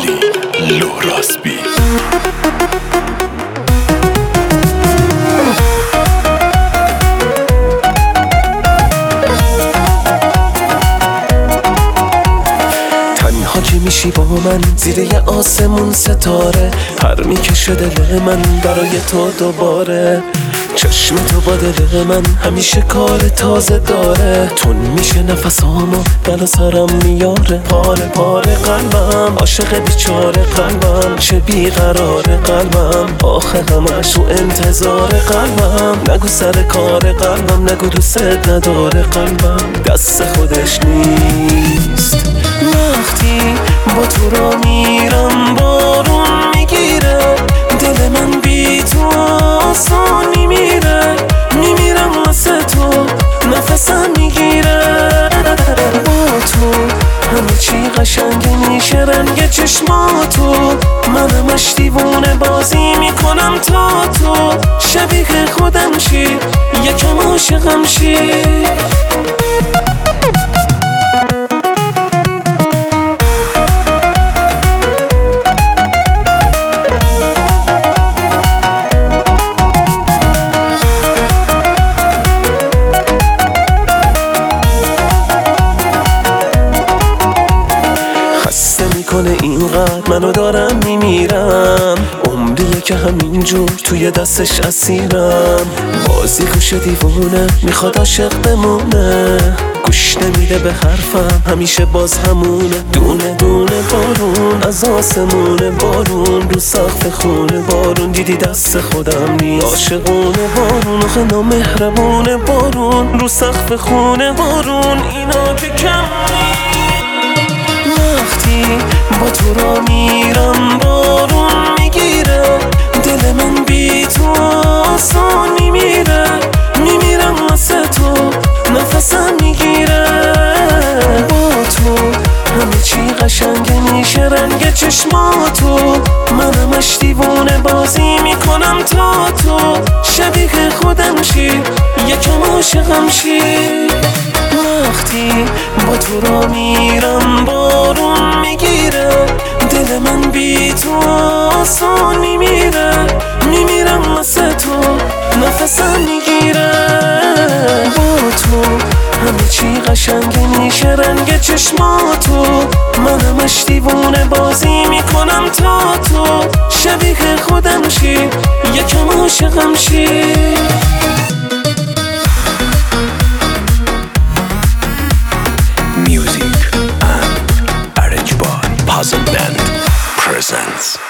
لوراسبی. تنها که میشی با من زیر یه آسمون ستاره، پر میکشه دل من برای تو دوباره. چشم تو با دل من همیشه کار تازه داره، تون میشه نفسامو بلا سرم میاره. پاره پاره قلبم عاشق بیچاره قلبم، چه بیقرار قلبم آخه همش تو انتظار قلبم. نگو سر کار قلبم، نگو دوست نداره قلبم، دست خودش نیست. وقتی با تو را میرم بارون میگیره، دل من بی تو آسان میمیره. میمیرم واسه تو نفسم میگیره. با تو همه چی قشنگه میشه، رنگ چشماتو من همش دیوونه بازی میکنم تا تو شبیه خودم شی، یکم عاشقم شی. کنه اینقدر منو دارم میمیرم، عمریه که همینجور توی دستش اسیرم. بازی گوش دیوونه میخواد عاشق بمونه، گوش نمیده به حرفم همیشه باز همونه. دونه دونه بارون از آسمونه، بارون رو سقف خونه، بارون دیدی دست خودم نیست. عاشقونه بارون آخه نامهربونه، بارون رو سقف خونه، بارون اینا که کم نیست. وقتی با تو را میرم بارون میگیره، دل من بی تو آسان میمیره. میمیرم واسه تو نفسم میگیره. با تو همه چی قشنگه میشه، رنگ چشماتو من همش دیوونه بازی میکنم تا تو شبیه خودم شی، یکم عاشقم شی. وقتی با تو را میرم بارون میگیره، دل من بی تو آسان میمیره. میمیرم واسه تو نفسم میگیره. با تو همه چی قشنگه میشه، رنگ چشماتو من همش دیوونه بازی میکنم تا تو شبیه خودم شی، یکم عاشقم شی. Music and arranged by Puzzle Band presents